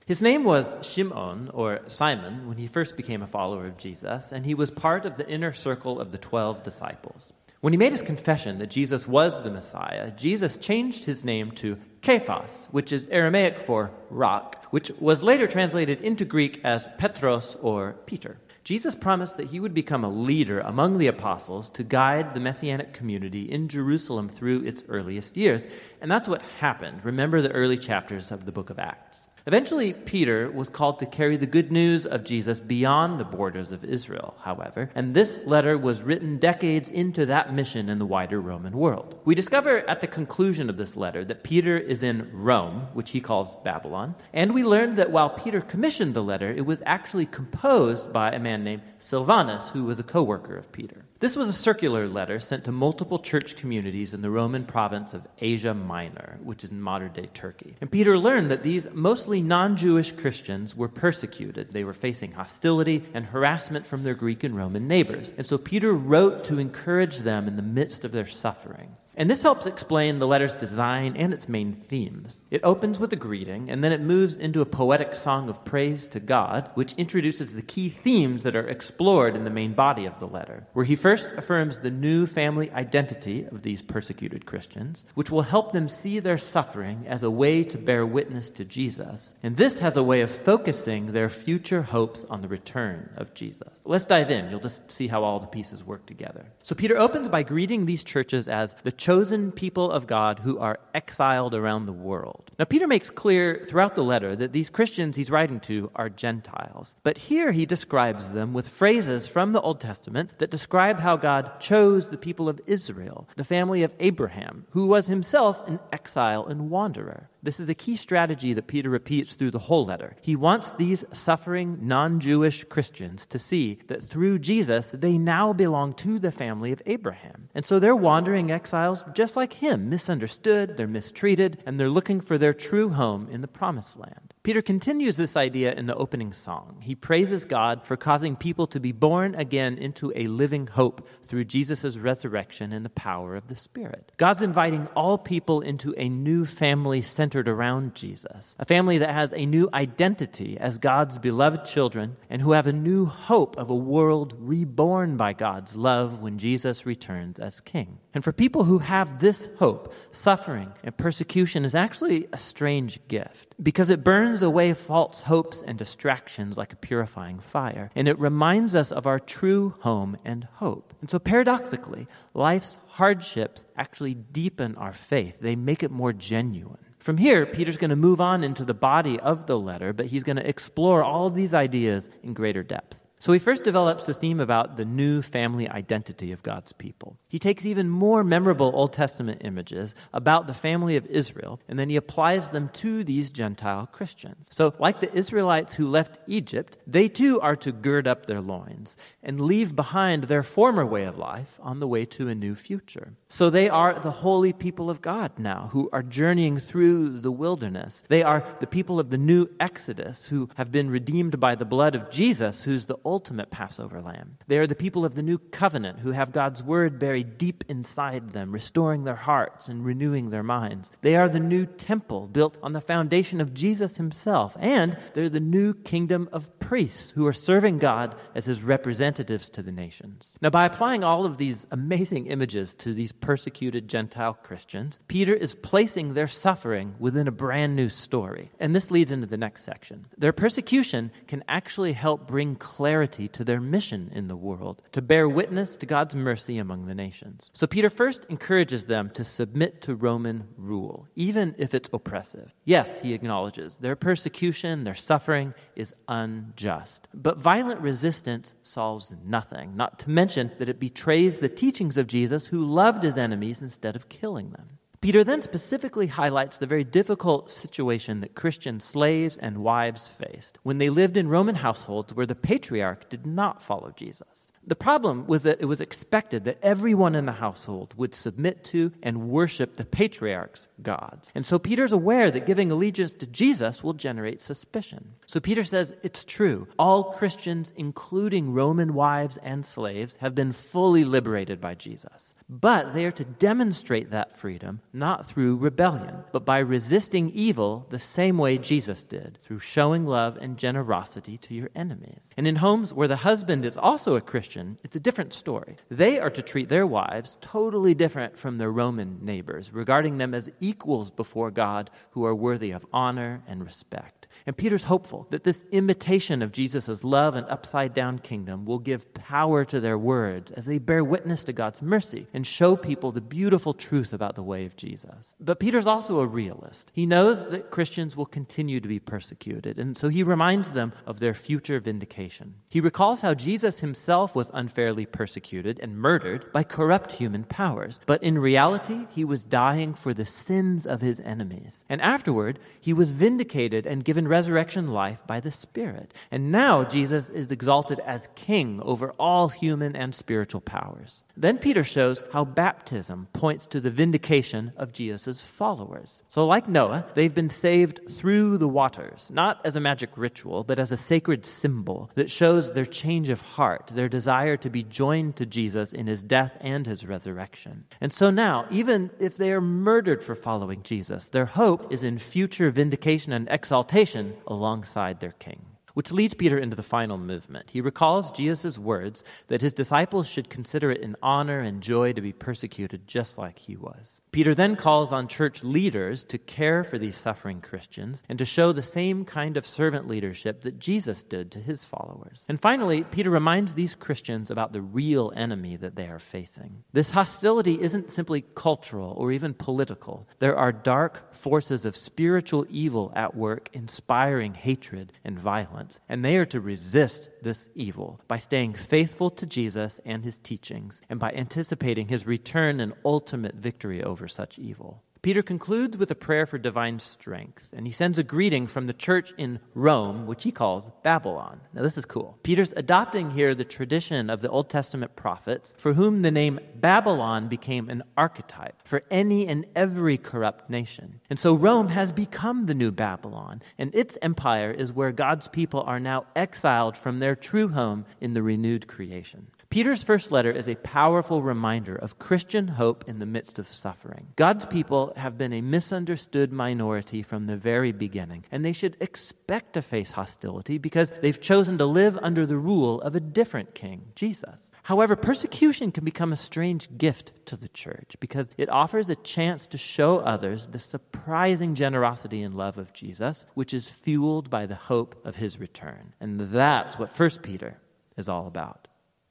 His name was Shimon, or Simon, when he first became a follower of Jesus, and he was part of the inner circle of the 12 disciples. When he made his confession that Jesus was the Messiah, Jesus changed his name to Kephas, which is Aramaic for rock, which was later translated into Greek as Petros or Peter. Jesus promised that he would become a leader among the apostles to guide the Messianic community in Jerusalem through its earliest years. And that's what happened. Remember the early chapters of the book of Acts. Eventually, Peter was called to carry the good news of Jesus beyond the borders of Israel, however, and this letter was written decades into that mission in the wider Roman world. We discover at the conclusion of this letter that Peter is in Rome, which he calls Babylon, and we learned that while Peter commissioned the letter, it was actually composed by a man named Silvanus, who was a co-worker of Peter. This was a circular letter sent to multiple church communities in the Roman province of Asia Minor, which is in modern-day Turkey. And Peter learned that these mostly non-Jewish Christians were persecuted. They were facing hostility and harassment from their Greek and Roman neighbors. And so Peter wrote to encourage them in the midst of their suffering. And this helps explain the letter's design and its main themes. It opens with a greeting, and then it moves into a poetic song of praise to God, which introduces the key themes that are explored in the main body of the letter, where he first affirms the new family identity of these persecuted Christians, which will help them see their suffering as a way to bear witness to Jesus. And this has a way of focusing their future hopes on the return of Jesus. Let's dive in. You'll just see how all the pieces work together. So Peter opens by greeting these churches as the chosen people of God who are exiled around the world. Now, Peter makes clear throughout the letter that these Christians he's writing to are Gentiles. But here he describes them with phrases from the Old Testament that describe how God chose the people of Israel, the family of Abraham, who was himself an exile and wanderer. This is a key strategy that Peter repeats through the whole letter. He wants these suffering non-Jewish Christians to see that through Jesus, they now belong to the family of Abraham. And so they're wandering exiles just like him, misunderstood, they're mistreated, and they're looking for their true home in the promised land. Peter continues this idea in the opening song. He praises God for causing people to be born again into a living hope through Jesus' resurrection and the power of the Spirit. God's inviting all people into a new family centered around Jesus, a family that has a new identity as God's beloved children and who have a new hope of a world reborn by God's love when Jesus returns as King. And for people who have this hope, suffering and persecution is actually a strange gift because it burns away false hopes and distractions like a purifying fire, and it reminds us of our true home and hope. And so paradoxically, life's hardships actually deepen our faith. They make it more genuine. From here, Peter's going to move on into the body of the letter, but he's going to explore all of these ideas in greater depth. So he first develops the theme about the new family identity of God's people. He takes even more memorable Old Testament images about the family of Israel, and then he applies them to these Gentile Christians. So like the Israelites who left Egypt, they too are to gird up their loins and leave behind their former way of life on the way to a new future. So they are the holy people of God now who are journeying through the wilderness. They are the people of the new Exodus who have been redeemed by the blood of Jesus, who's the ultimate Passover lamb. They are the people of the new covenant who have God's word buried deep inside them, restoring their hearts and renewing their minds. They are the new temple built on the foundation of Jesus himself, and they're the new kingdom of priests who are serving God as his representatives to the nations. Now, by applying all of these amazing images to these persecuted Gentile Christians, Peter is placing their suffering within a brand new story. And this leads into the next section. Their persecution can actually help bring clarity to their mission in the world, to bear witness to God's mercy among the nations. So Peter first encourages them to submit to Roman rule, even if it's oppressive. Yes, he acknowledges their persecution, their suffering is unjust. But violent resistance solves nothing, not to mention that it betrays the teachings of Jesus, who loved his enemies instead of killing them. Peter then specifically highlights the very difficult situation that Christian slaves and wives faced when they lived in Roman households where the patriarch did not follow Jesus. The problem was that it was expected that everyone in the household would submit to and worship the patriarch's gods. And so Peter's aware that giving allegiance to Jesus will generate suspicion. So Peter says it's true. All Christians, including Roman wives and slaves, have been fully liberated by Jesus. But they are to demonstrate that freedom not through rebellion, but by resisting evil the same way Jesus did, through showing love and generosity to your enemies. And in homes where the husband is also a Christian, it's a different story. They are to treat their wives totally different from their Roman neighbors, regarding them as equals before God who are worthy of honor and respect. And Peter's hopeful that this imitation of Jesus' love and upside-down kingdom will give power to their words as they bear witness to God's mercy and show people the beautiful truth about the way of Jesus. But Peter's also a realist. He knows that Christians will continue to be persecuted, and so he reminds them of their future vindication. He recalls how Jesus himself was unfairly persecuted and murdered by corrupt human powers, but in reality, he was dying for the sins of his enemies. And afterward, he was vindicated and given resurrection life by the Spirit. And now Jesus is exalted as king over all human and spiritual powers. Then Peter shows how baptism points to the vindication of Jesus' followers. So like Noah, they've been saved through the waters, not as a magic ritual, but as a sacred symbol that shows their change of heart, their desire to be joined to Jesus in his death and his resurrection. And so now, even if they are murdered for following Jesus, their hope is in future vindication and exaltation alongside their king. Which leads Peter into the final movement. He recalls Jesus' words that his disciples should consider it an honor and joy to be persecuted just like he was. Peter then calls on church leaders to care for these suffering Christians and to show the same kind of servant leadership that Jesus did to his followers. And finally, Peter reminds these Christians about the real enemy that they are facing. This hostility isn't simply cultural or even political. There are dark forces of spiritual evil at work, inspiring hatred and violence. And they are to resist this evil by staying faithful to Jesus and his teachings and by anticipating his return and ultimate victory over such evil. Peter concludes with a prayer for divine strength, and he sends a greeting from the church in Rome, which he calls Babylon. Now, this is cool. Peter's adopting here the tradition of the Old Testament prophets, for whom the name Babylon became an archetype for any and every corrupt nation. And so Rome has become the new Babylon, and its empire is where God's people are now exiled from their true home in the renewed creation. Peter's first letter is a powerful reminder of Christian hope in the midst of suffering. God's people have been a misunderstood minority from the very beginning, and they should expect to face hostility because they've chosen to live under the rule of a different king, Jesus. However, persecution can become a strange gift to the church because it offers a chance to show others the surprising generosity and love of Jesus, which is fueled by the hope of his return. And that's what 1 Peter is all about.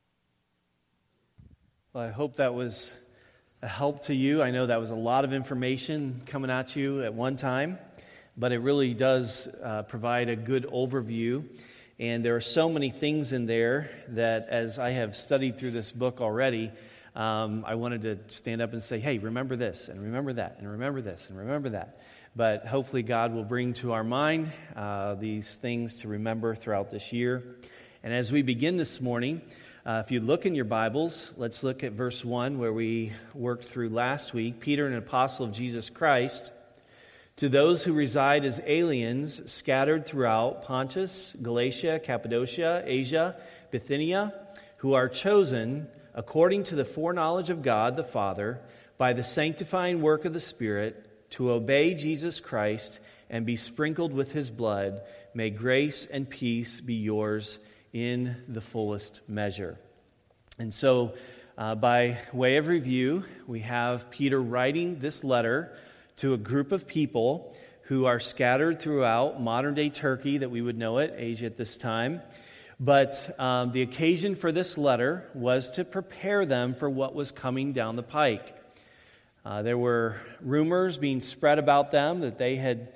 Well, I hope that was a help to you. I know that was a lot of information coming at you at one time, but it really does provide a good overview. And there are so many things in there that as I have studied through this book already, I wanted to stand up and say, hey, remember this, and remember that, and remember this, and remember that. But hopefully God will bring to our mind these things to remember throughout this year. And as we begin this morning, if you look in your Bibles, let's look at verse 1 where we worked through last week. Peter, an apostle of Jesus Christ, to those who reside as aliens scattered throughout Pontus, Galatia, Cappadocia, Asia, Bithynia, who are chosen according to the foreknowledge of God the Father by the sanctifying work of the Spirit to obey Jesus Christ and be sprinkled with his blood, may grace and peace be yours in the fullest measure. And so, by way of review, we have Peter writing this letter to a group of people who are scattered throughout modern-day Turkey, that we would know it, Asia at this time. But the occasion for this letter was to prepare them for what was coming down the pike. There were rumors being spread about them that they had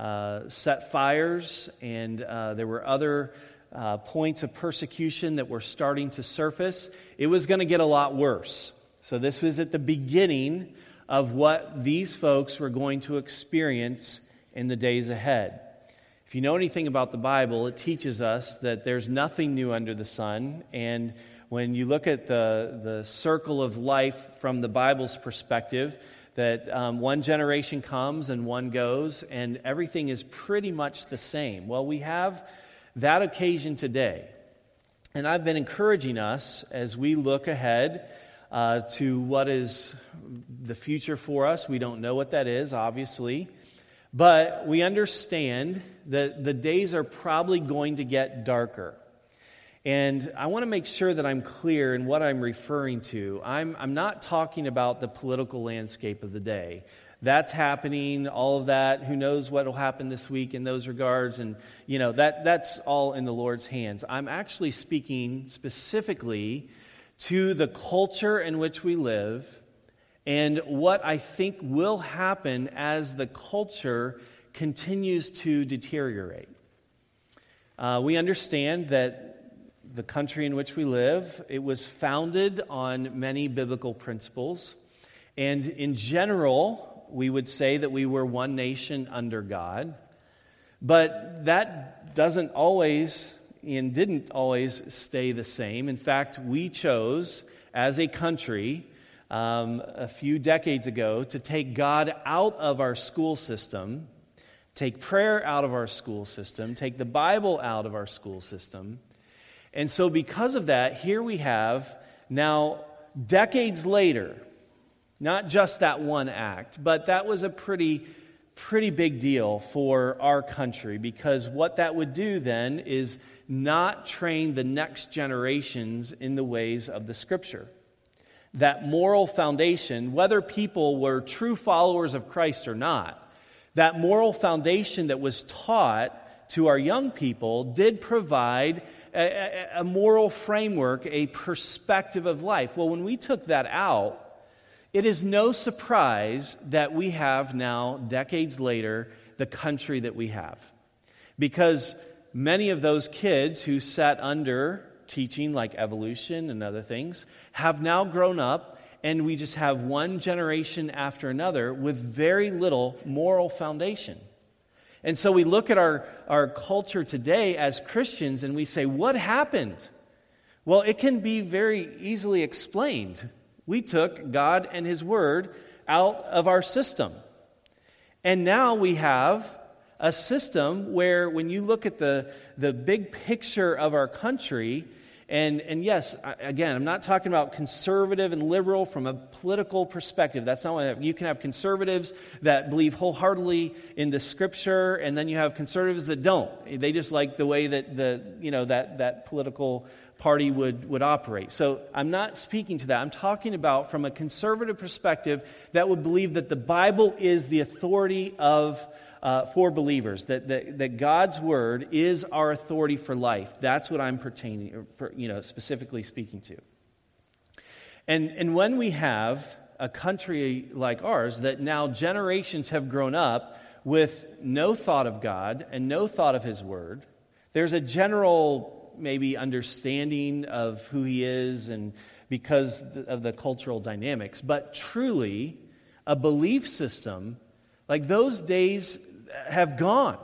set fires, and there were other points of persecution that were starting to surface. It was going to get a lot worse. So this was at the beginning of what these folks were going to experience in the days ahead. If you know anything about the Bible, it teaches us that there's nothing new under the sun. And when you look at the circle of life from the Bible's perspective, that one generation comes and one goes, and everything is pretty much the same. Well, we have that occasion today. And I've been encouraging us as we look ahead to what is the future for us. We don't know what that is, obviously. But we understand that the days are probably going to get darker. And I want to make sure that I'm clear in what I'm referring to. I'm not talking about the political landscape of the day. That's happening, all of that. Who knows what will happen this week in those regards? And, that's all in the Lord's hands. I'm actually speaking specifically to the culture in which we live and what I think will happen as the culture continues to deteriorate. We understand that the country in which we live, it was founded on many biblical principles. And in general, we would say that we were one nation under God. But that doesn't always and didn't always stay the same. In fact, we chose as a country a few decades ago to take God out of our school system, take prayer out of our school system, take the Bible out of our school system. And so because of that, here we have now decades later, not just that one act, but that was a pretty big deal for our country, because what that would do then is not train the next generations in the ways of the Scripture. That moral foundation, whether people were true followers of Christ or not, that moral foundation that was taught to our young people did provide a moral framework, a perspective of life. Well, when we took that out, it is no surprise that we have now, decades later, the country that we have. Because many of those kids who sat under teaching like evolution and other things have now grown up, and we just have one generation after another with very little moral foundation. And so we look at our culture today as Christians and we say, what happened? Well, it can be very easily explained. We took God and His Word out of our system. And now we have a system where when you look at the big picture of our country, and yes, again, I'm not talking about conservative and liberal from a political perspective. That's not what you can have conservatives that believe wholeheartedly in the Scripture, and then you have conservatives that don't. They just like the way that that political party would operate. So I'm not speaking to that. I'm talking about from a conservative perspective that would believe that the Bible is the authority for believers, that God's Word is our authority for life. That's what I'm specifically speaking to. And when we have a country like ours that now generations have grown up with no thought of God and no thought of His Word, there's a general maybe understanding of who He is and because of the cultural dynamics, but truly a belief system, like those days have gone.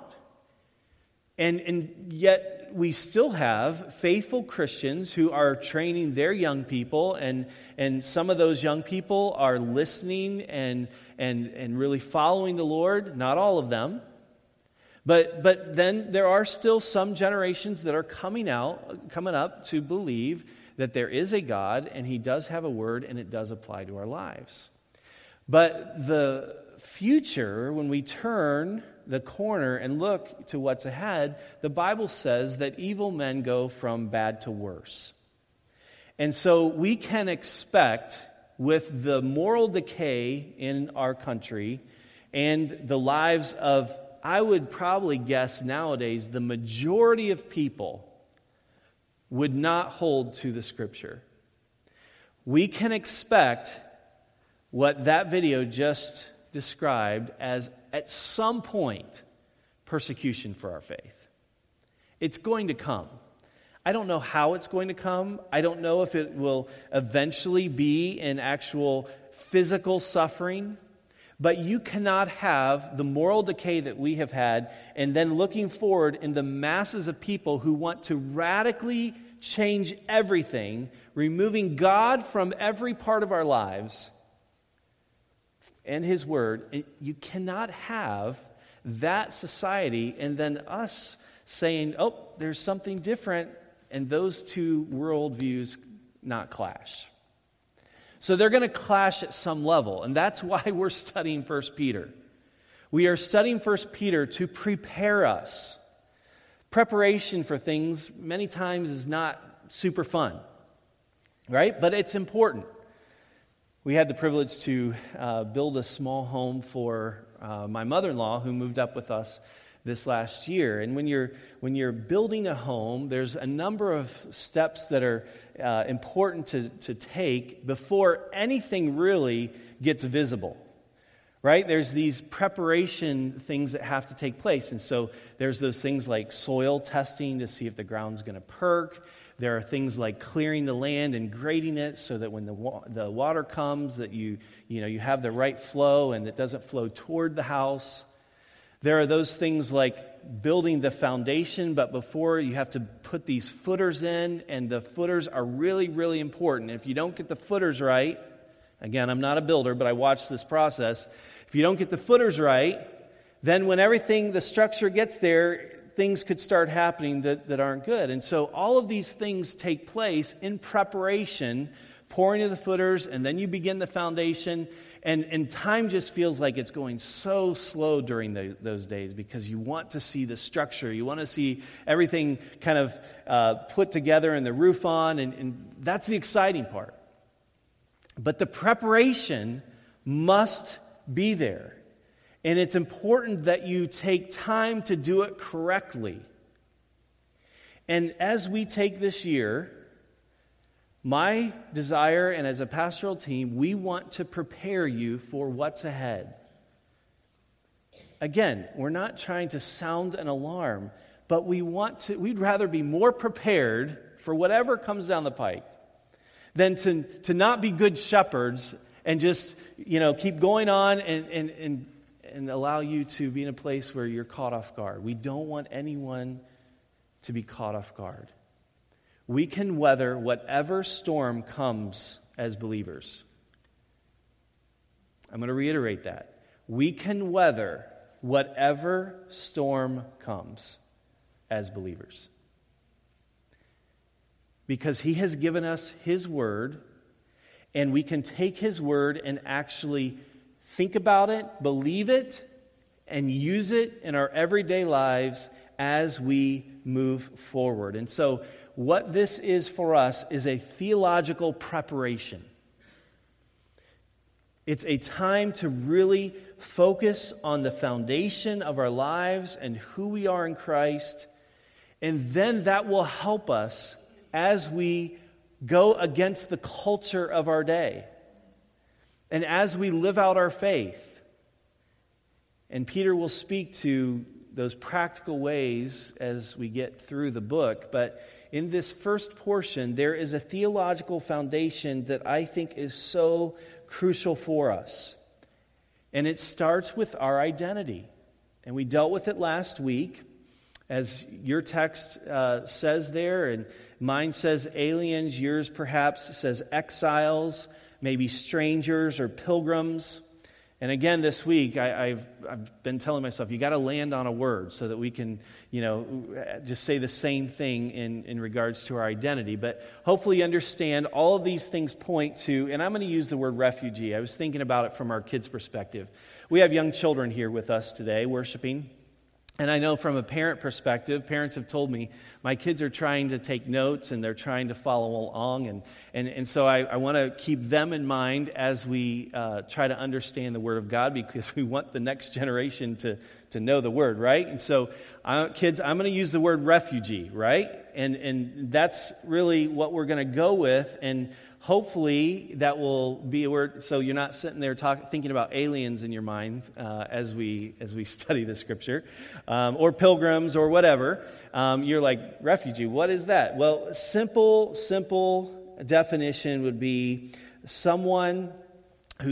And yet we still have faithful Christians who are training their young people, and some of those young people are listening and really following the Lord. Not all of them. But then there are still some generations that are coming up to believe that there is a God and He does have a Word and it does apply to our lives. But the future, when we turn the corner and look to what's ahead, the Bible says that evil men go from bad to worse. And so we can expect, with the moral decay in our country and the lives of, I would probably guess nowadays, the majority of people would not hold to the Scripture. We can expect what that video just described as, at some point, persecution for our faith. It's going to come. I don't know how it's going to come. I don't know if it will eventually be an actual physical suffering. But you cannot have the moral decay that we have had and then looking forward in the masses of people who want to radically change everything, removing God from every part of our lives and His Word. You cannot have that society and then us saying, oh, there's something different, and those two worldviews not clash. So they're going to clash at some level, and that's why we're studying 1 Peter. We are studying 1 Peter to prepare us. Preparation for things many times is not super fun, right? But it's important. We had the privilege to build a small home for my mother-in-law who moved up with us this last year. And when you're building a home, there's a number of steps that are important to take before anything really gets visible. Right? There's these preparation things that have to take place. And so there's those things like soil testing to see if the ground's going to perk. There are things like clearing the land and grading it so that when the water comes that you have the right flow and it doesn't flow toward the house. There are those things like building the foundation, but before you have to put these footers in, and the footers are really, really important. If you don't get the footers right, again, I'm not a builder, but I watch this process. If you don't get the footers right, then when the structure gets there, things could start happening that aren't good. And so all of these things take place in preparation, pouring of the footers, and then you begin the foundation. And time just feels like it's going so slow during those days because you want to see the structure. You want to see everything kind of put together and the roof on, and that's the exciting part. But the preparation must be there. And it's important that you take time to do it correctly. And as we take this year, my desire, and as a pastoral team, we want to prepare you for what's ahead. Again, we're not trying to sound an alarm, but we'd rather be more prepared for whatever comes down the pike than to not be good shepherds and just, keep going on and allow you to be in a place where you're caught off guard. We don't want anyone to be caught off guard. We can weather whatever storm comes as believers. I'm going to reiterate that. We can weather whatever storm comes as believers. Because He has given us His Word, and we can take His Word and actually think about it, believe it, and use it in our everyday lives as we move forward. And so what this is for us is a theological preparation. It's a time to really focus on the foundation of our lives and who we are in Christ, and then that will help us as we go against the culture of our day and as we live out our faith. And Peter will speak to those practical ways as we get through the book, but in this first portion, there is a theological foundation that I think is so crucial for us. And it starts with our identity. And we dealt with it last week, as your text says there, and mine says aliens, yours perhaps says exiles, maybe strangers or pilgrims. And again, this week, I've been telling myself, you got to land on a word so that we can, just say the same thing in regards to our identity. But hopefully you understand all of these things point to, and I'm going to use the word refugee. I was thinking about it from our kids' perspective. We have young children here with us today worshiping. And I know from a parent perspective, parents have told me, my kids are trying to take notes and they're trying to follow along. And so I want to keep them in mind as we try to understand the Word of God, because we want the next generation to know the Word, right? And so, kids, I'm going to use the word refugee, right? And that's really what we're going to go with. And hopefully that will be a word, so you're not sitting there thinking about aliens in your mind as we study the Scripture, or pilgrims or whatever. You're like, refugee, what is that? Well, simple definition would be someone who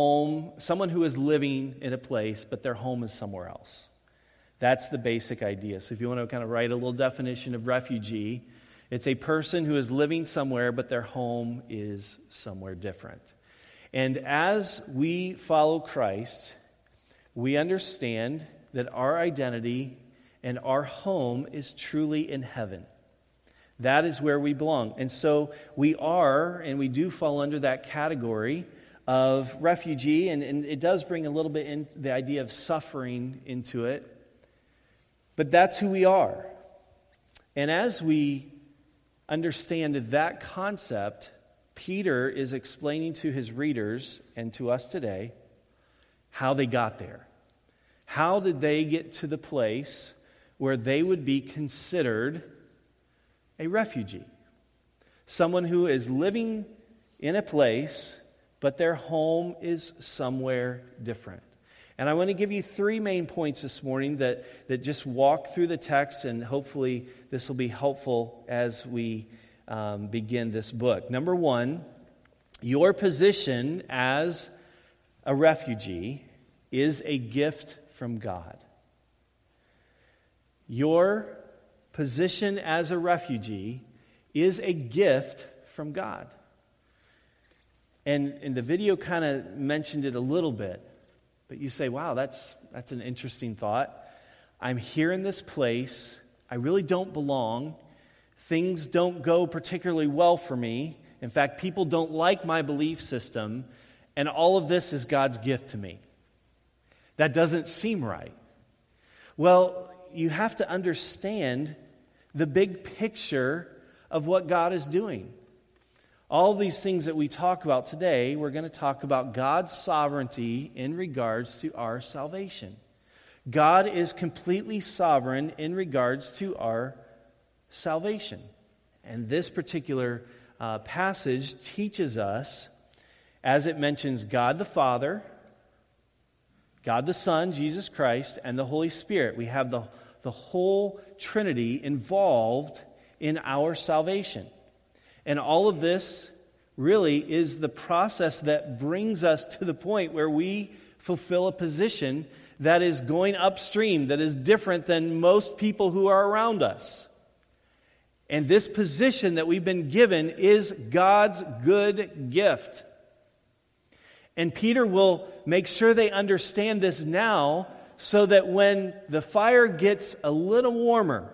is living in a place, but their home is somewhere else. That's the basic idea. So if you want to kind of write a little definition of refugee, it's a person who is living somewhere, but their home is somewhere different. And as we follow Christ, we understand that our identity and our home is truly in heaven. That is where we belong. And so we are, and we do fall under that category of refugee, and it does bring a little bit in the idea of suffering into it. But that's who we are. And as we understand that concept, Peter is explaining to his readers and to us today how they got there. How did they get to the place where they would be considered a refugee? Someone who is living in a place, but their home is somewhere different. And I want to give you 3 main points this morning that just walk through the text, and hopefully this will be helpful as we begin this book. Number 1, your position as a refugee is a gift from God. Your position as a refugee is a gift from God. And the video kind of mentioned it a little bit, but you say, wow, that's an interesting thought. I'm here in this place. I really don't belong. Things don't go particularly well for me. In fact, people don't like my belief system, and all of this is God's gift to me. That doesn't seem right. Well, you have to understand the big picture of what God is doing. All these things that we talk about today, we're going to talk about God's sovereignty in regards to our salvation. God is completely sovereign in regards to our salvation. And this particular passage teaches us, as it mentions God the Father, God the Son, Jesus Christ, and the Holy Spirit. We have the whole Trinity involved in our salvation. And all of this really is the process that brings us to the point where we fulfill a position that is going upstream, that is different than most people who are around us. And this position that we've been given is God's good gift. And Peter will make sure they understand this now, so that when the fire gets a little warmer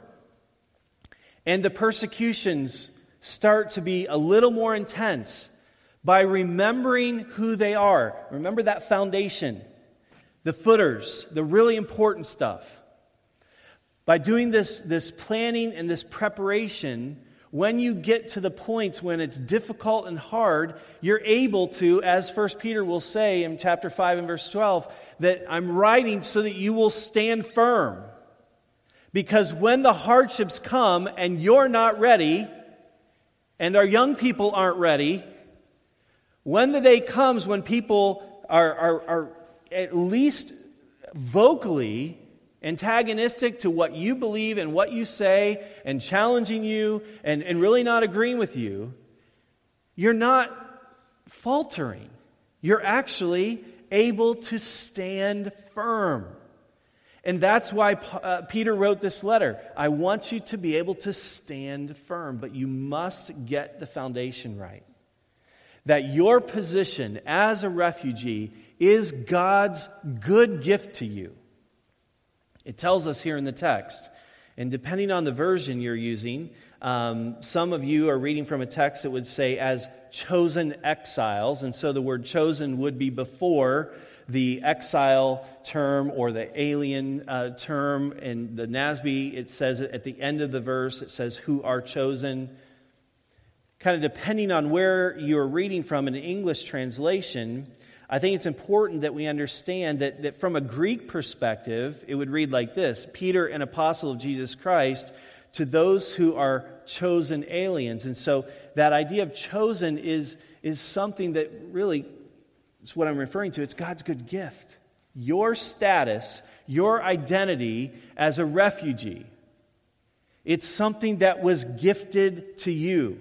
and the persecutions start to be a little more intense, by remembering who they are. Remember that foundation, the footers, the really important stuff. By doing this planning and this preparation, when you get to the points when it's difficult and hard, you're able to, as 1 Peter will say in chapter 5 and verse 12, that I'm writing so that you will stand firm. Because when the hardships come and you're not ready, and our young people aren't ready, when the day comes when people are at least vocally antagonistic to what you believe and what you say and challenging you and really not agreeing with you, you're not faltering. You're actually able to stand firm. And that's why Peter wrote this letter. I want you to be able to stand firm, but you must get the foundation right. That your position as a refugee is God's good gift to you. It tells us here in the text, and depending on the version you're using, some of you are reading from a text that would say as chosen exiles, and so the word chosen would be before the exile term or the alien term. In the NASB, it says at the end of the verse, it says who are chosen. Kind of depending on where you're reading from in an English translation, I think it's important that we understand that from a Greek perspective, it would read like this: Peter, an apostle of Jesus Christ, to those who are chosen aliens. And so that idea of chosen is something that really is what I'm referring to. It's God's good gift. Your status, your identity as a refugee, it's something that was gifted to you.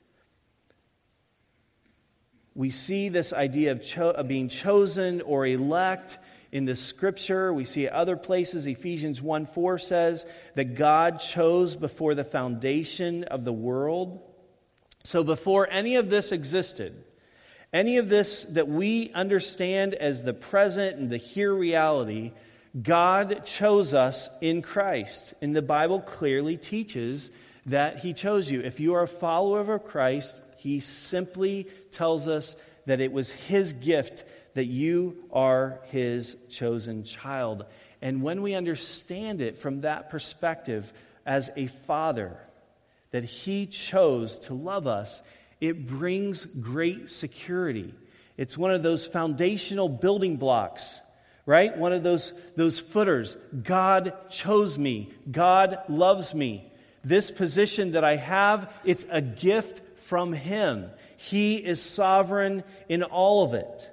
We see this idea of being chosen or elect in the Scripture. We see it other places. Ephesians 1:4 says that God chose before the foundation of the world. So before any of this existed, any of this that we understand as the present and the here reality, God chose us in Christ. And the Bible clearly teaches that he chose you. If you are a follower of Christ, he simply tells us that it was his gift that you are his chosen child. And when we understand it from that perspective as a father, that he chose to love us, it brings great security. It's one of those foundational building blocks, right? One of those footers. God chose me. God loves me. This position that I have, it's a gift from him. He is sovereign in all of it.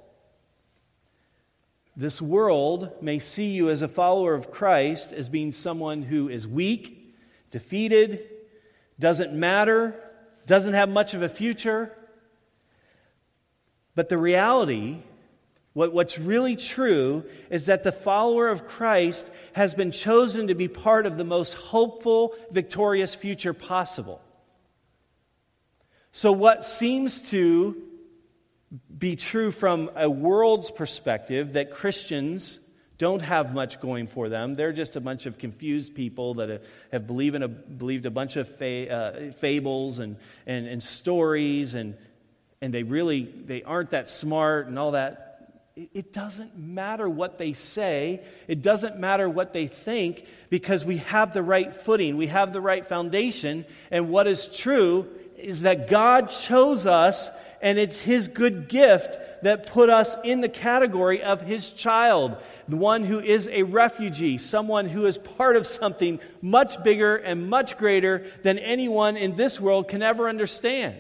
This world may see you as a follower of Christ as being someone who is weak, defeated, doesn't matter, doesn't have much of a future. But the reality, what's really true, is that the follower of Christ has been chosen to be part of the most hopeful, victorious future possible. So what seems to be true from a world's perspective, that Christians don't have much going for them. They're just a bunch of confused people that have believed a bunch of fables and stories, and they aren't that smart and all that. It doesn't matter what they say. It doesn't matter what they think, because we have the right footing. We have the right foundation. And what is true is that God chose us, and it's his good gift that put us in the category of his child, the one who is a refugee, someone who is part of something much bigger and much greater than anyone in this world can ever understand.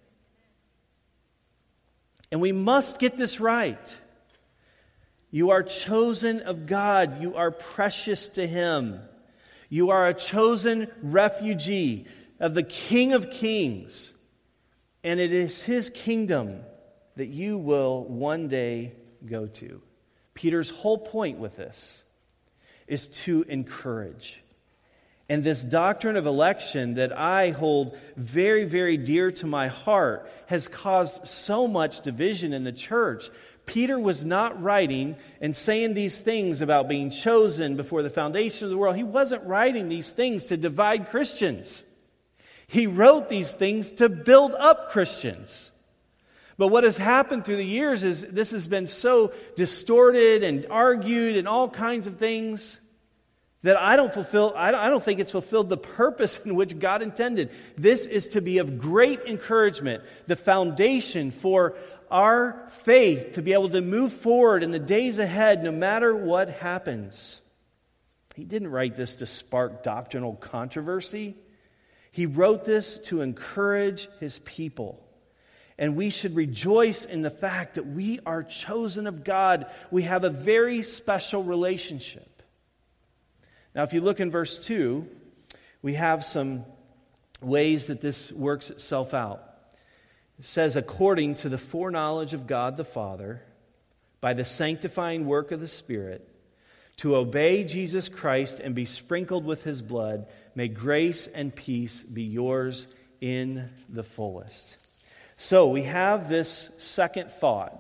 And we must get this right. You are chosen of God. You are precious to him. You are a chosen refugee of the King of Kings. And it is his kingdom that you will one day go to. Peter's whole point with this is to encourage. And this doctrine of election that I hold very, very dear to my heart has caused so much division in the church. Peter was not writing and saying these things about being chosen before the foundation of the world. He wasn't writing these things to divide Christians. He wrote these things to build up Christians. But what has happened through the years is this has been so distorted and argued and all kinds of things that I don't think it's fulfilled the purpose in which God intended. This is to be of great encouragement, the foundation for our faith to be able to move forward in the days ahead no matter what happens. He didn't write this to spark doctrinal controversy. He wrote this to encourage his people. And we should rejoice in the fact that we are chosen of God. We have a very special relationship. Now, if you look in verse 2, we have some ways that this works itself out. It says, according to the foreknowledge of God the Father, by the sanctifying work of the Spirit, to obey Jesus Christ and be sprinkled with his blood, may grace and peace be yours in the fullest. So we have this second thought,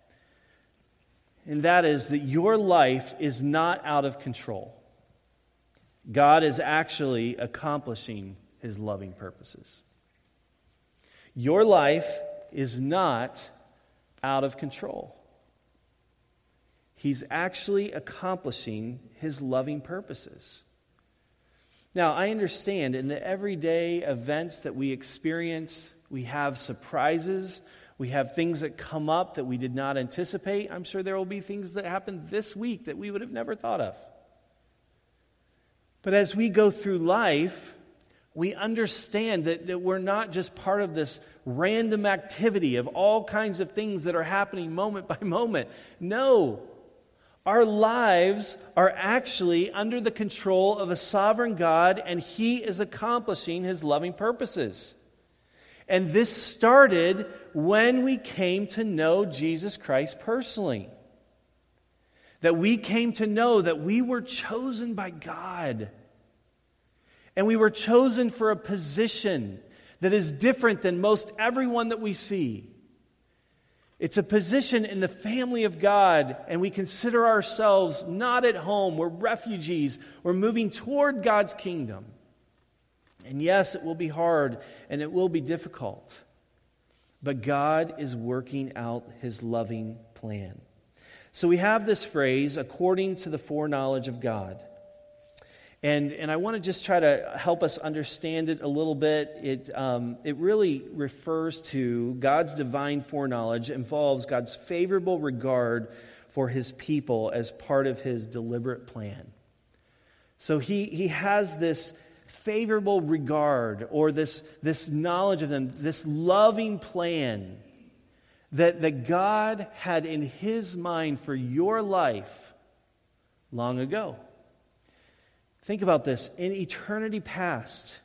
and that is that your life is not out of control. God is actually accomplishing his loving purposes. Your life is not out of control. He's actually accomplishing his loving purposes. Now, I understand in the everyday events that we experience, we have surprises, we have things that come up that we did not anticipate. I'm sure there will be things that happen this week that we would have never thought of. But as we go through life, we understand that we're not just part of this random activity of all kinds of things that are happening moment by moment. No. Our lives are actually under the control of a sovereign God, and he is accomplishing his loving purposes. And this started when we came to know Jesus Christ personally. That we came to know that we were chosen by God. And we were chosen for a position that is different than most everyone that we see. It's a position in the family of God, and we consider ourselves not at home. We're refugees. We're moving toward God's kingdom. And yes, it will be hard and it will be difficult. But God is working out His loving plan. So we have this phrase, according to the foreknowledge of God. And I want to just try to help us understand it a little bit. It really refers to God's divine foreknowledge, involves God's favorable regard for His people as part of His deliberate plan. So He has this favorable regard, or this knowledge of them, this loving plan that God had in His mind for your life long ago. Think about this. In eternity past,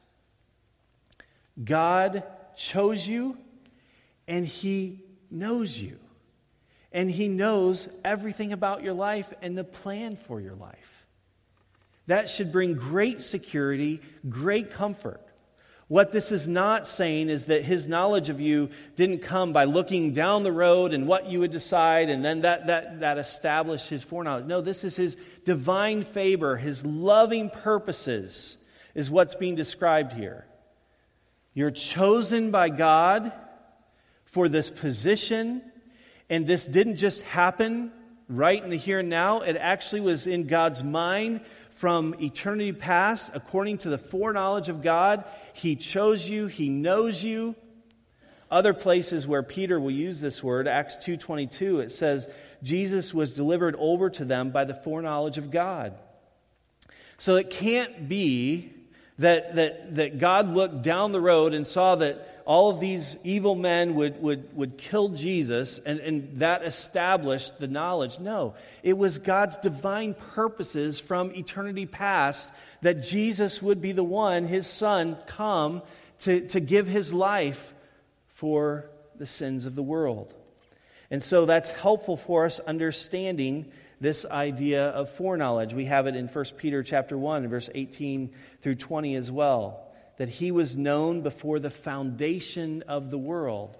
God chose you, and He knows you. And He knows everything about your life and the plan for your life. That should bring great security, great comfort. What this is not saying is that His knowledge of you didn't come by looking down the road and what you would decide, and then that established His foreknowledge. No, this is His divine favor, His loving purposes is what's being described here. You're chosen by God for this position, and this didn't just happen right in the here and now. It actually was in God's mind from eternity past, according to the foreknowledge of God. He chose you. He knows you. Other places where Peter will use this word, Acts 2:22, it says, Jesus was delivered over to them by the foreknowledge of God. So it can't be that God looked down the road and saw that all of these evil men would kill Jesus, and that established the knowledge. No, it was God's divine purposes from eternity past that Jesus would be the one, His Son, come to give His life for the sins of the world. And so that's helpful for us understanding this idea of foreknowledge. We have it in 1 Peter chapter 1, verse 18 through 20 as well. That He was known before the foundation of the world.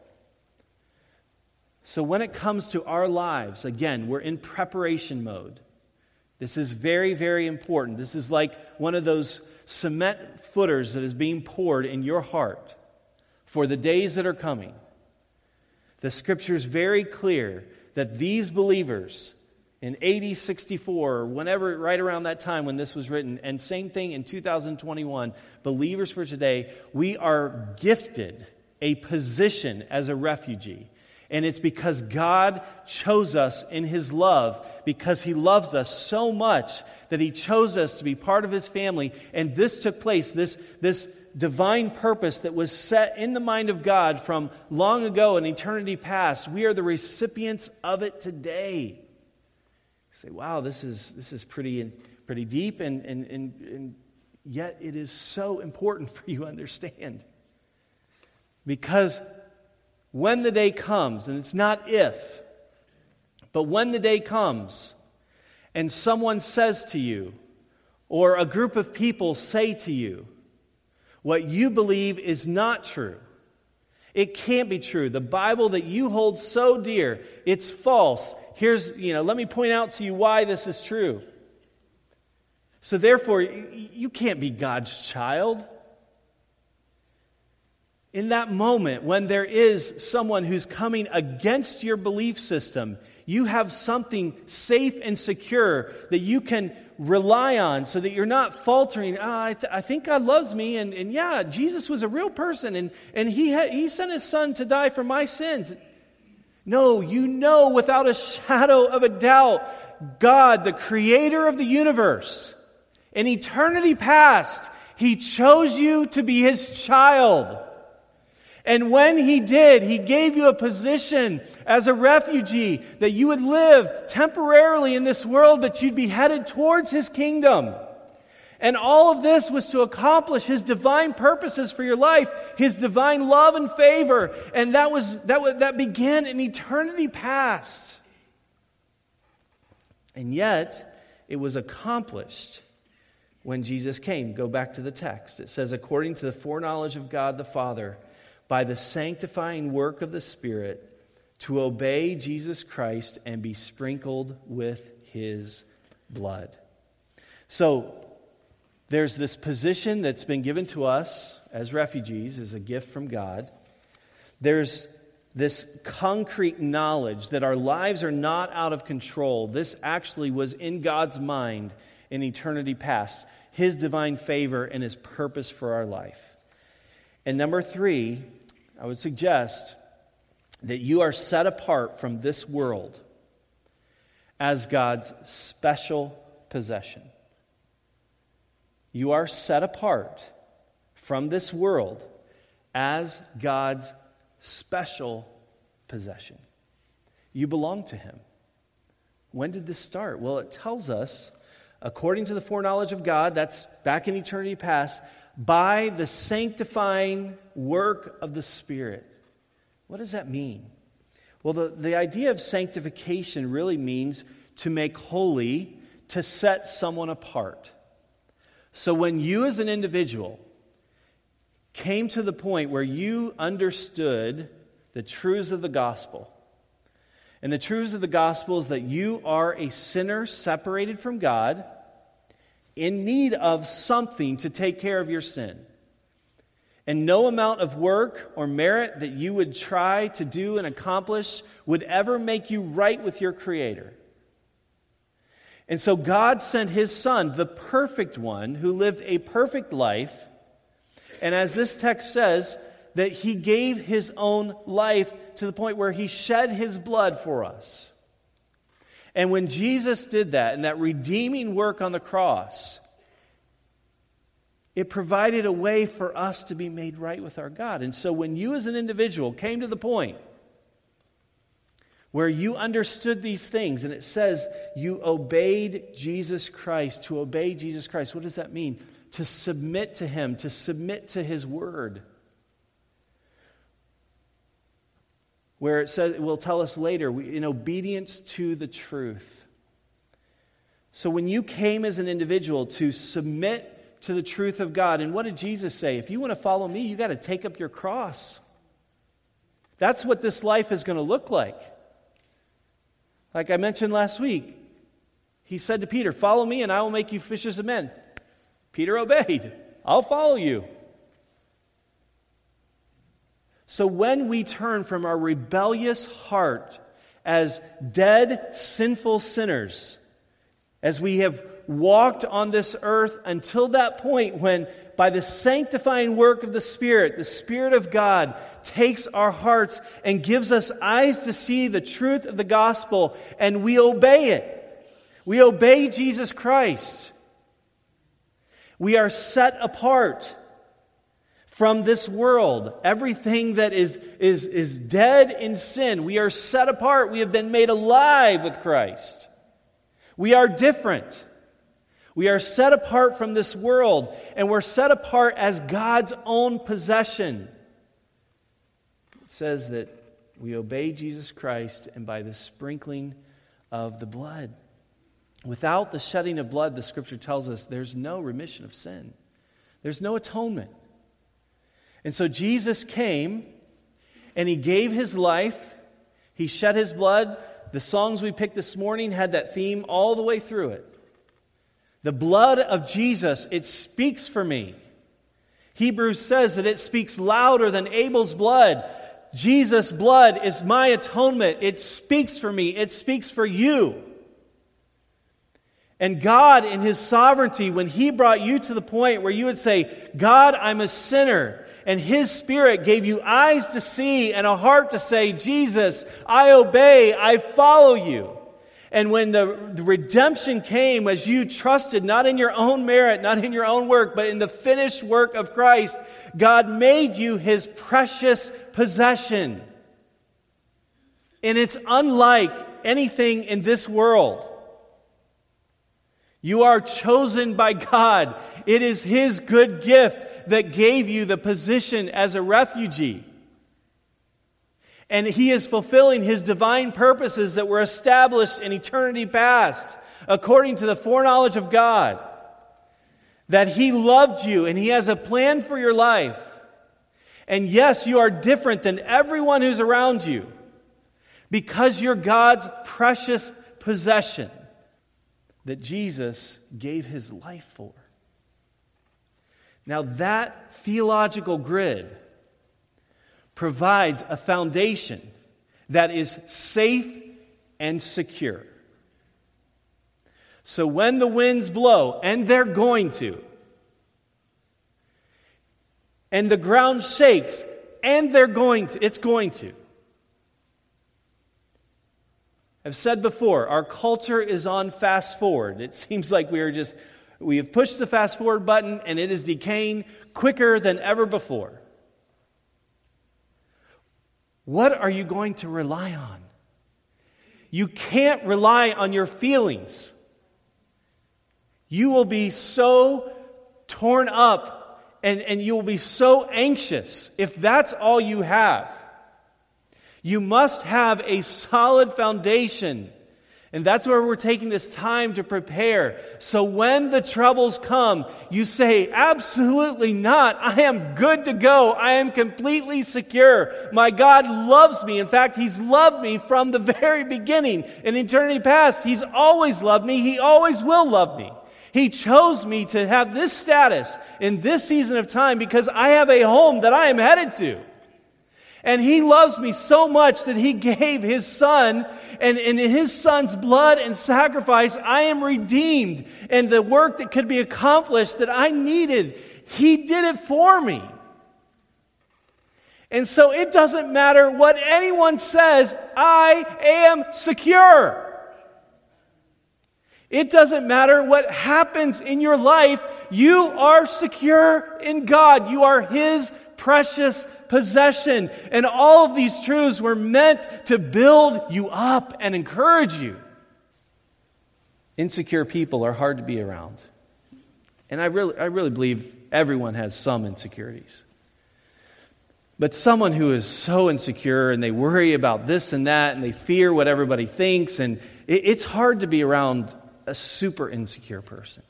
So when it comes to our lives, again, we're in preparation mode. This is very, very important. This is like one of those cement footers that is being poured in your heart for the days that are coming. The Scripture is very clear that these believers in AD 64, or whenever, right around that time when this was written, and same thing in 2021, believers for today, we are gifted a position as a refugee. And it's because God chose us in His love, because He loves us so much that He chose us to be part of His family. And this took place, this divine purpose that was set in the mind of God from long ago in eternity past. We are the recipients of it today. You say, wow, this is pretty deep, and yet it is so important for you to understand. Because when the day comes, and it's not if, but when the day comes, and someone says to you, or a group of people say to you, what you believe is not true. It can't be true. The Bible that you hold so dear, it's false. Let me point out to you why this is true. So therefore, you can't be God's child. In that moment, when there is someone who's coming against your belief system, you have something safe and secure that you can rely on so that you're not faltering. I think God loves me, and yeah, Jesus was a real person, and he sent His Son to die for my sins. No, you know without a shadow of a doubt, God, the creator of the universe, in eternity past, He chose you to be His child. And when He did, He gave you a position as a refugee that you would live temporarily in this world, but you'd be headed towards His kingdom. And all of this was to accomplish His divine purposes for your life, His divine love and favor. And that began in eternity past. And yet, it was accomplished when Jesus came. Go back to the text. It says, according to the foreknowledge of God the Father, by the sanctifying work of the Spirit, to obey Jesus Christ and be sprinkled with His blood. So, There's this position that's been given to us as refugees as a gift from God. There's this concrete knowledge that our lives are not out of control. This actually was in God's mind in eternity past, His divine favor and His purpose for our life. And number 3, I would suggest that you are set apart from this world as God's special possession. You are set apart from this world as God's special possession. You belong to Him. When did this start? Well, it tells us, according to the foreknowledge of God, that's back in eternity past, by the sanctifying work of the Spirit. What does that mean? Well, the idea of sanctification really means to make holy, to set someone apart. So when you as an individual came to the point where you understood the truths of the gospel, and the truths of the gospel is that you are a sinner separated from God, in need of something to take care of your sin. And no amount of work or merit that you would try to do and accomplish would ever make you right with your Creator. And so God sent His Son, the perfect one, who lived a perfect life. And as this text says, that He gave His own life to the point where He shed His blood for us. And when Jesus did that, and that redeeming work on the cross, it provided a way for us to be made right with our God. And so when you as an individual came to the point where you understood these things, and it says you obeyed Jesus Christ. To obey Jesus Christ, what does that mean? To submit to Him, to submit to His word. Where it says, it will tell us later, in obedience to the truth. So when you came as an individual to submit to the truth of God, and what did Jesus say? If you want to follow me, you got to take up your cross. That's what this life is going to look like. Like I mentioned last week, He said to Peter, "Follow me and I will make you fishers of men." Peter obeyed. "I'll follow you." So when we turn from our rebellious heart as dead, sinful sinners, as we have walked on this earth until that point when, by the sanctifying work of the Spirit of God takes our hearts and gives us eyes to see the truth of the gospel, and we obey it. We obey Jesus Christ. We are set apart from this world. Everything that is dead in sin, we are set apart. We have been made alive with Christ. We are different. We are set apart from this world, and we're set apart as God's own possession. It says that we obey Jesus Christ, and by the sprinkling of the blood. Without the shedding of blood, the Scripture tells us there's no remission of sin. There's no atonement. And so Jesus came, and He gave His life. He shed His blood. The songs we picked this morning had that theme all the way through it. The blood of Jesus, it speaks for me. Hebrews says that it speaks louder than Abel's blood. Jesus' blood is my atonement. It speaks for me. It speaks for you. And God, in His sovereignty, when He brought you to the point where you would say, "God, I'm a sinner," and His Spirit gave you eyes to see and a heart to say, "Jesus, I obey, I follow you." And when the redemption came, as you trusted not in your own merit, not in your own work, but in the finished work of Christ, God made you His precious possession. And it's unlike anything in this world. You are chosen by God. It is His good gift that gave you the position as a refugee. And He is fulfilling His divine purposes that were established in eternity past, according to the foreknowledge of God. That He loved you and He has a plan for your life. And yes, you are different than everyone who's around you because you're God's precious possession that Jesus gave His life for. Now that theological grid provides a foundation that is safe and secure. So when the winds blow, and they're going to, and the ground shakes, and it's going to. I've said before, our culture is on fast forward. It seems like we have pushed the fast forward button and it is decaying quicker than ever before. What are you going to rely on? You can't rely on your feelings. You will be so torn up and you will be so anxious if that's all you have. You must have a solid foundation. And that's where we're taking this time to prepare. So when the troubles come, you say, absolutely not. I am good to go. I am completely secure. My God loves me. In fact, He's loved me from the very beginning. In eternity past, He's always loved me. He always will love me. He chose me to have this status in this season of time because I have a home that I am headed to. And He loves me so much that He gave His Son, and in His Son's blood and sacrifice, I am redeemed. And the work that could be accomplished that I needed, He did it for me. And so it doesn't matter what anyone says, I am secure. It doesn't matter what happens in your life, you are secure in God. You are His precious possession. And all of these truths were meant to build you up and encourage you. Insecure people are hard to be around. And I really believe everyone has some insecurities. But someone who is so insecure and they worry about this and that and they fear what everybody thinks, and it's hard to be around a super insecure person.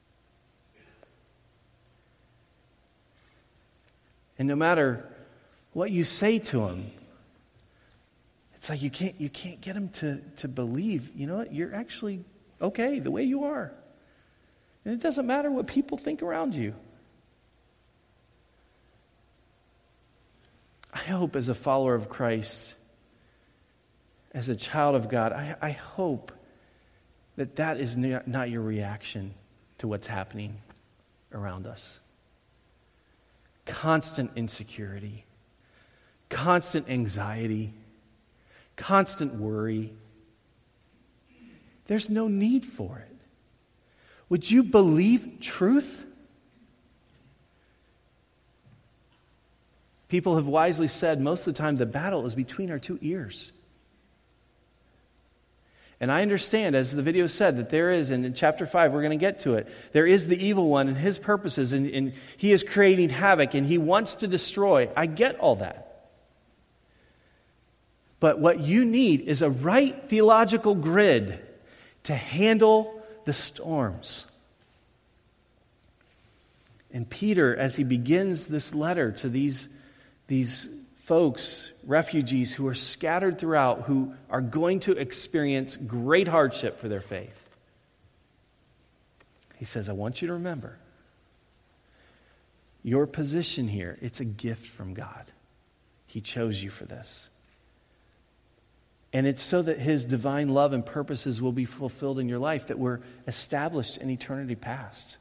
And no matter what you say to them, it's like you can't get them to believe, you know what, you're actually okay the way you are. And it doesn't matter what people think around you. I hope as a follower of Christ, as a child of God, I hope that is not your reaction to what's happening around us. Constant insecurity, constant anxiety, constant worry. There's no need for it. Would you believe truth? People have wisely said most of the time the battle is between our two ears. And I understand, as the video said, that there is, and in chapter 5, we're going to get to it, there is the evil one and his purposes, and he is creating havoc, and he wants to destroy. I get all that. But what you need is a right theological grid to handle the storms. And Peter, as he begins this letter to these folks, refugees who are scattered throughout, who are going to experience great hardship for their faith, he says, I want you to remember your position here. It's a gift from God. He chose you for this. And it's so that His divine love and purposes will be fulfilled in your life that were established in eternity past.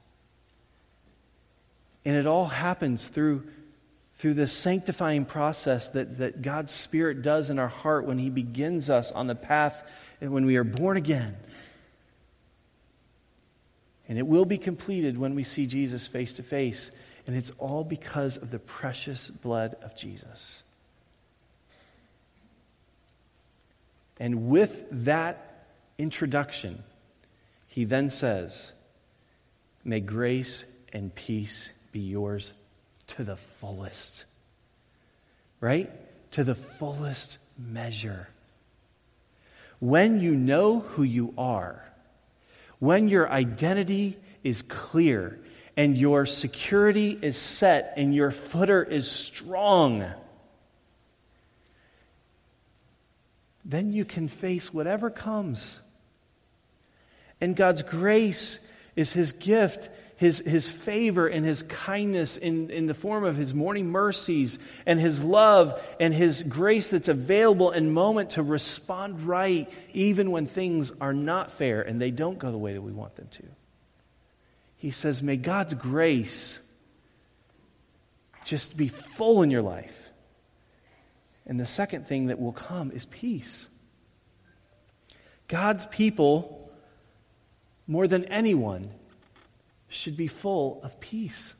And it all happens through this sanctifying process that God's Spirit does in our heart when He begins us on the path and when we are born again. And it will be completed when we see Jesus face to face. And it's all because of the precious blood of Jesus. And with that introduction, he then says, may grace and peace be yours to the fullest. Right? To the fullest measure. When you know who you are, when your identity is clear and your security is set and your footer is strong, then you can face whatever comes. And God's grace is His gift. His favor and His kindness in the form of His morning mercies and His love and His grace that's available in moment to respond right even when things are not fair and they don't go the way that we want them to. He says, may God's grace just be full in your life. And the second thing that will come is peace. God's people, more than anyone, should be full of peace.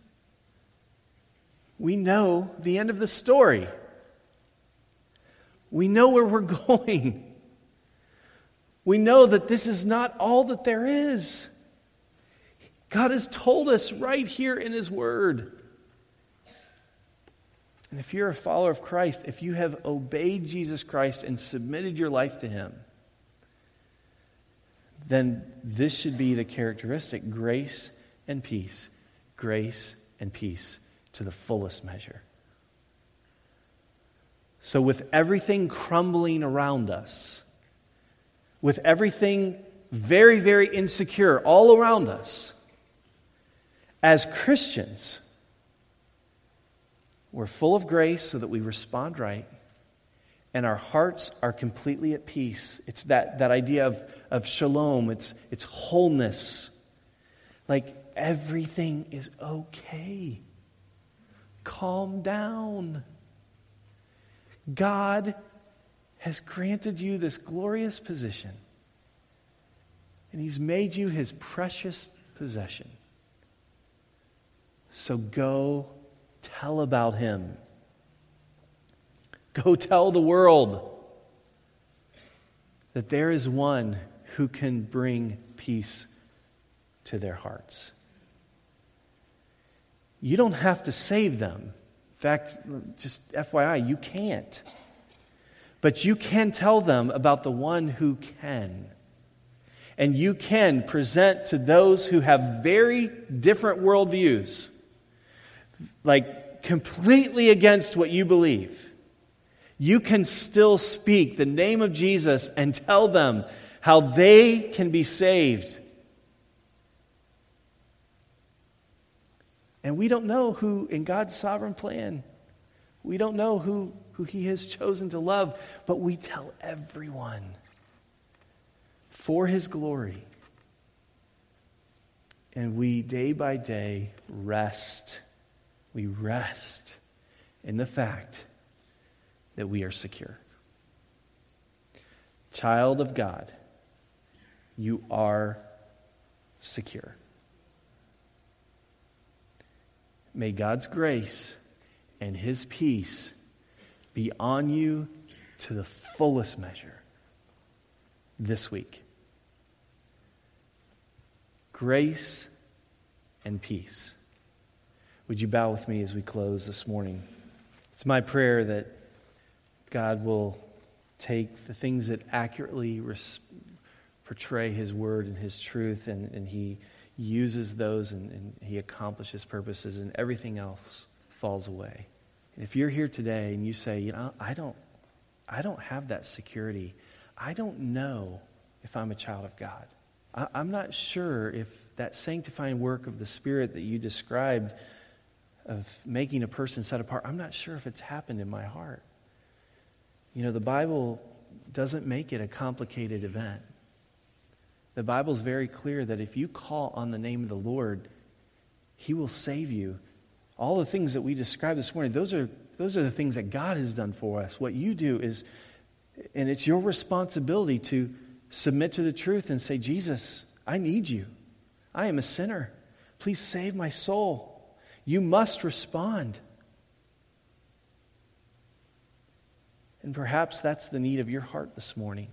We know the end of the story. We know where we're going. We know that this is not all that there is. God has told us right here in His Word. And if you're a follower of Christ, if you have obeyed Jesus Christ and submitted your life to Him, then this should be the characteristic: grace and peace. Grace and peace to the fullest measure. So with everything crumbling around us, with everything very, very insecure all around us, as Christians, we're full of grace so that we respond right, and our hearts are completely at peace. It's that idea of shalom, it's wholeness. Like everything is okay. Calm down. God has granted you this glorious position, and He's made you His precious possession. So go tell about Him. Go tell the world that there is one who can bring peace to their hearts. You don't have to save them. In fact, just FYI, you can't. But you can tell them about the one who can. And you can present to those who have very different worldviews, like completely against what you believe. You can still speak the name of Jesus and tell them how they can be saved. And we don't know who, in God's sovereign plan, we don't know who He has chosen to love, but we tell everyone for His glory. And we, day by day, rest. We rest in the fact that we are secure. Child of God, you are secure. May God's grace and His peace be on you to the fullest measure this week. Grace and peace. Would you bow with me as we close this morning? It's my prayer that God will take the things that accurately portray His word and His truth, and He uses those and He accomplishes purposes, and everything else falls away. And if you're here today and you say, I don't have that security. I don't know if I'm a child of God. I'm not sure if that sanctifying work of the Spirit that you described of making a person set apart, I'm not sure if it's happened in my heart. The Bible doesn't make it a complicated event. The Bible's very clear that if you call on the name of the Lord, He will save you. All the things that we described this morning, those are the things that God has done for us. What you do is, and it's your responsibility to submit to the truth and say, Jesus, I need you. I am a sinner. Please save my soul. You must respond. And perhaps that's the need of your heart this morning.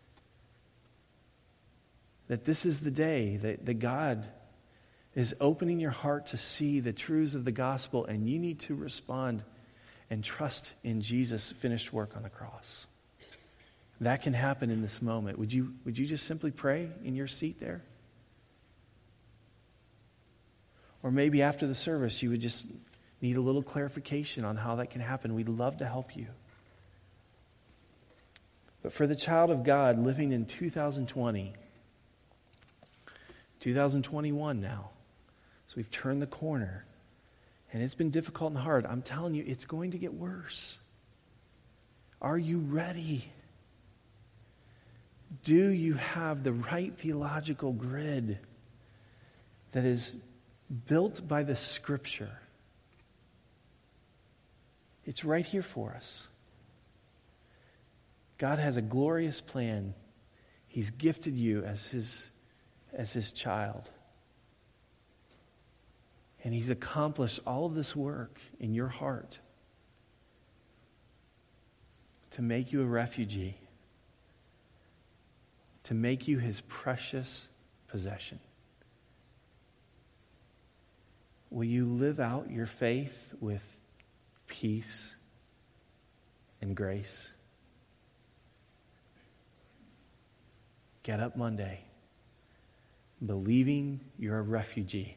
That this is the day that God is opening your heart to see the truths of the gospel, and you need to respond and trust in Jesus' finished work on the cross. That can happen in this moment. Would you just simply pray in your seat there? Or maybe after the service you would just need a little clarification on how that can happen. We'd love to help you. But for the child of God living in 2020, 2021 now, So we've turned the corner. And it's been difficult and hard. I'm telling you, it's going to get worse. Are you ready? Do you have the right theological grid that is built by the Scripture? It's right here for us. God has a glorious plan. He's gifted you as his child. And he's accomplished all of this work in your heart to make you a refugee, to make you his precious possession. Will you live out your faith with peace and grace? Get up Monday believing you're a refugee.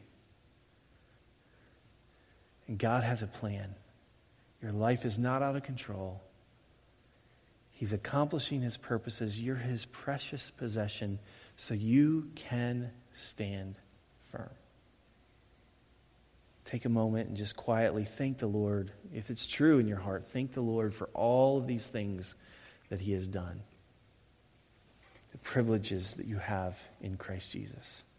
And God has a plan. Your life is not out of control. He's accomplishing his purposes. You're his precious possession, so you can stand firm. Take a moment and just quietly thank the Lord. If it's true in your heart, thank the Lord for all of these things that he has done. The privileges that you have in Christ Jesus.